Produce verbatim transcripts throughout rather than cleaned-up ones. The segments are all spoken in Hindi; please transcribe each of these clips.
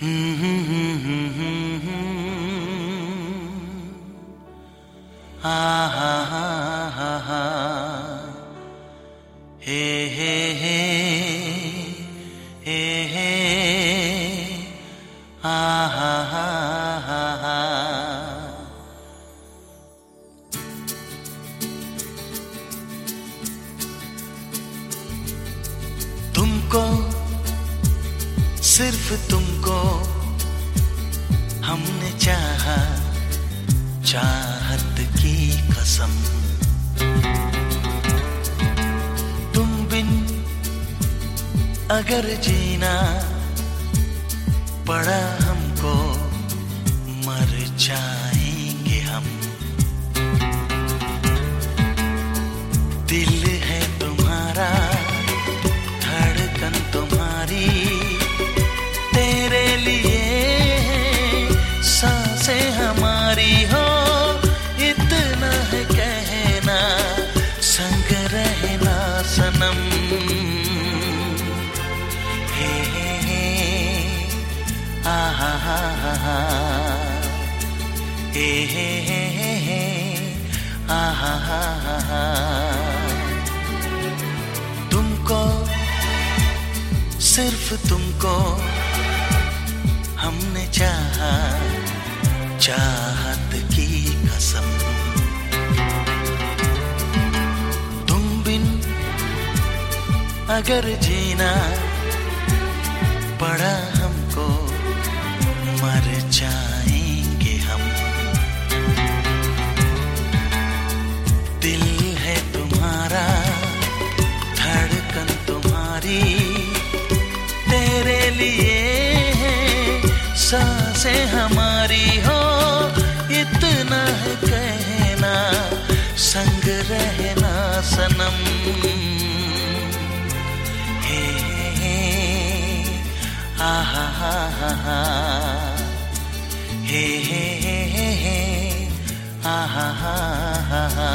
हा हा हा हा हा हे हे हे हे हे हा हा हा हा हा। तुमको सिर्फ तुमको हमने चाहा, चाहत की कसम। तुम बिन अगर जीना पड़ा हमको, मर जाएंगे हम। दिल है तुम्हारा, धड़कन तुम्हारी, तेरे लिए सांसें हमारी हो। इतना है कहना, संग रहना सनम। हे हे हे आ हा हा हा हा हे हे हे हे आ हा हा हा हा। तुमको सिर्फ तुमको हमने चाहा, चाहत की कसम। तुम बिन अगर जीना पड़ा हमको, मर जाएंगे हम। दिल है तुम्हारा, धड़कन तुम्हारी, तेरे लिए सांसें हमारी हो। इतना है कहना, संग रहना सनम। हे हे आ हा हा हा हा हे हे हे हे आ हा हा हा हा।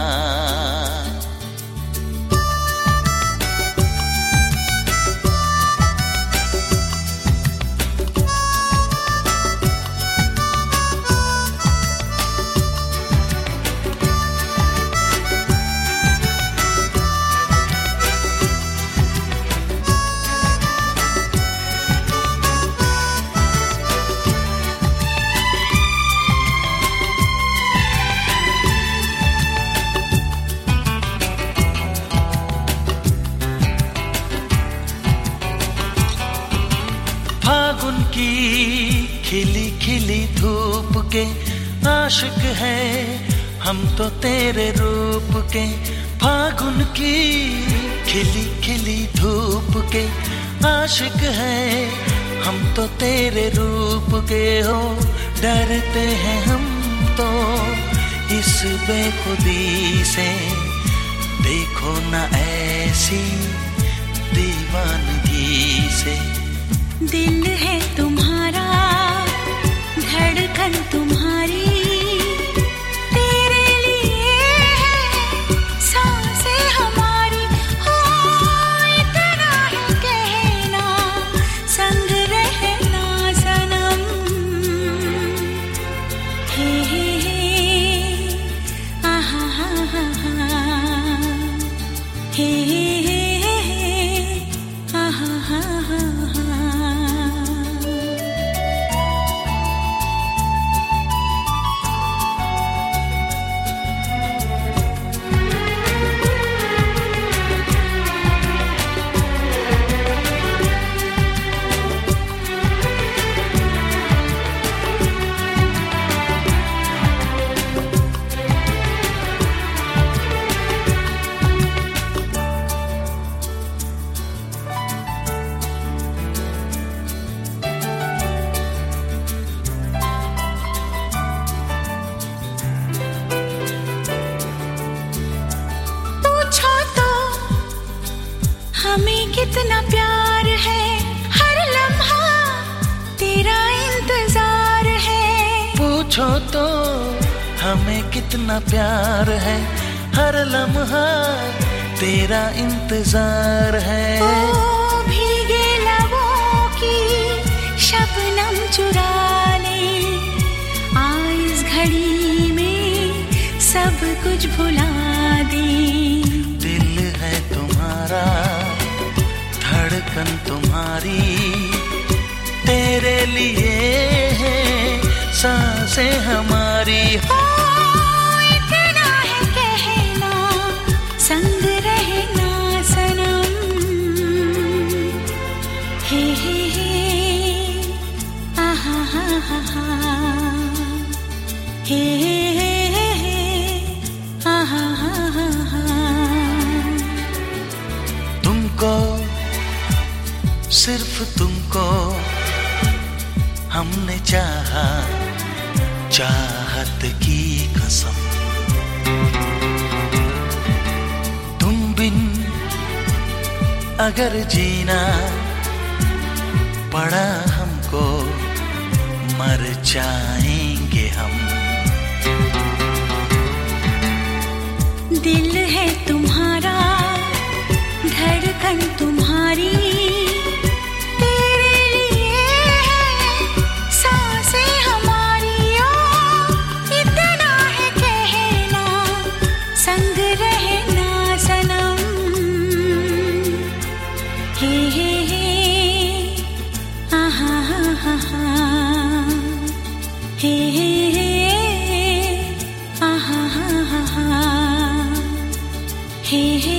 फागुन की खिली खिली धूप के आशिक है हम तो तेरे रूप के। फागुन की खिली खिली धूप के आशिक है हम तो तेरे रूप के हो। डरते हैं हम तो इस बेखुदी से, देखो ना ऐसी दीवानगी से। दिल है तुम्हारा, धड़कन तुम्हारी, तेरे लिए सांसें हमारी हो। इतना है कहना, संग रहना सनम। हे हे हे आ हा हा हा हा हे हे हे आ हा हा हा हा। हमें कितना प्यार है, हर लम्हा तेरा इंतजार है। पूछो तो हमें कितना प्यार है, हर लम्हा तेरा इंतजार है। ओ भीगे लबों की शबनम चुरा भुला दें। दिल है तुम्हारा, धड़कन तुम्हारी, तेरे लिए है सांसें हमारी। ओ इतना है कहना, संग रहना सनम। हे हे हे आहा हा हा हा, हे हे हे आहा हा हा हा। तुमको, सिर्फ तुमको हमने चाहा, चाहत की कसम। तुम बिन अगर जीना पड़ा हमको, मर जाएंगे हम। दिल है तुम्हारा, धड़कन तुम्हारी, तेरे लिए है सांसें हमारी। ओ इतना है कहना, संग रहना सनम। हे हे हे आहा हा हा हा, हे हे हे आहा हा हा हा, हे हे